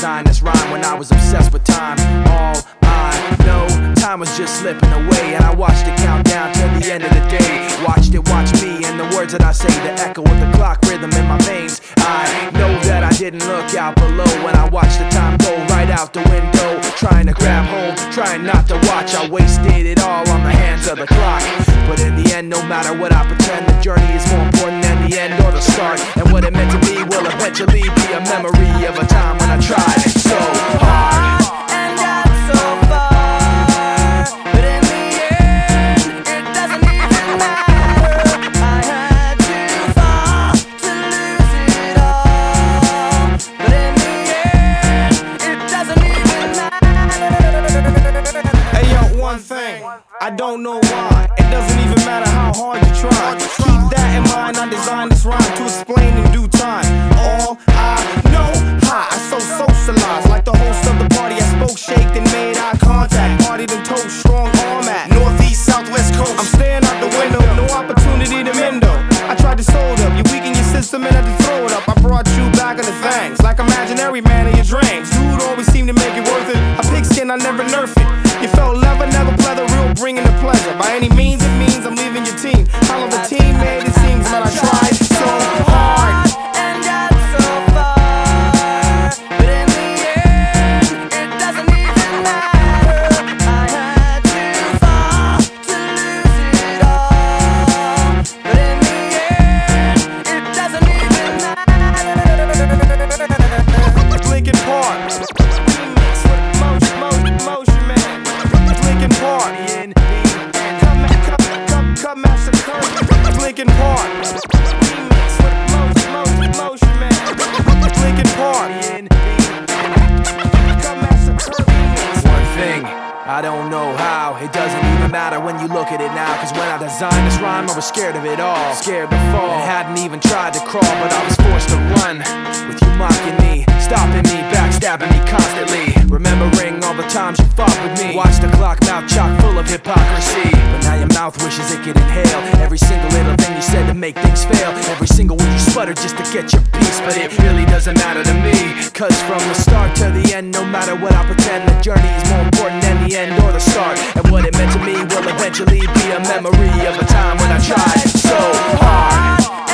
designed this rhyme when I was obsessed with time. All I know, time was just slipping away, and I watched it count down till the end of the day. Watched it watch me, and the words that I say, the echo of the clock rhythm in my veins. I know that I didn't look out below when I watched the time go right out the window. Trying to grab hold, trying not to watch, I wasted it all on the hands of the clock. But in the end, no matter what I pretend, the journey is more important than the end or the start. And what it meant to me will eventually be a memory of a time when I tried so hard. I don't know why, it doesn't even matter how hard you try. Keep that in mind, I designed this rhyme to explain in due time. All I know, I so socialized. Like the host of the party, I spoke, shaked, and made eye contact. Partied and told strong arm at Northeast, Southwest coast. I'm staring out the window, no opportunity to mend up. I tried to sold up, you weaken your system and had to throw it up. I brought you back into things, like imaginary man in your dreams. Dude always seemed to make it worth it. A pigskin, I never nerf it. You felt leather, never pleather, real bringing the pleasure. By any means, it means I'm leaving your team. How long the team made it seems, but I tried so hard and got so far. But in the end, it doesn't even matter. I had to fall to lose it all. But in the end, it doesn't even matter. Linkin Park. Motion Man. Linkin Park. Come massacre. Linkin Park. Remix with Motion Man. Linkin Park. Come massacre. One thing, I don't know how. It doesn't even matter when you look at it now. Cause when I designed this rhyme, I was scared of it all. Scared to fall, and hadn't even tried to crawl. But I was forced to run, with you mocking me, stopping me, backstabbing me constantly. Remembering all the times you fought with me. Watch the clock, mouth chock full of hypocrisy. But now your mouth wishes it could inhale every single little thing you said to make things fail. Every single one you sputtered just to get your piece. But it really doesn't matter to me, cause from the start to the end, no matter what I pretend, the journey is more important than the end or the start. And what it meant to me will eventually be a memory of a time when I tried so hard.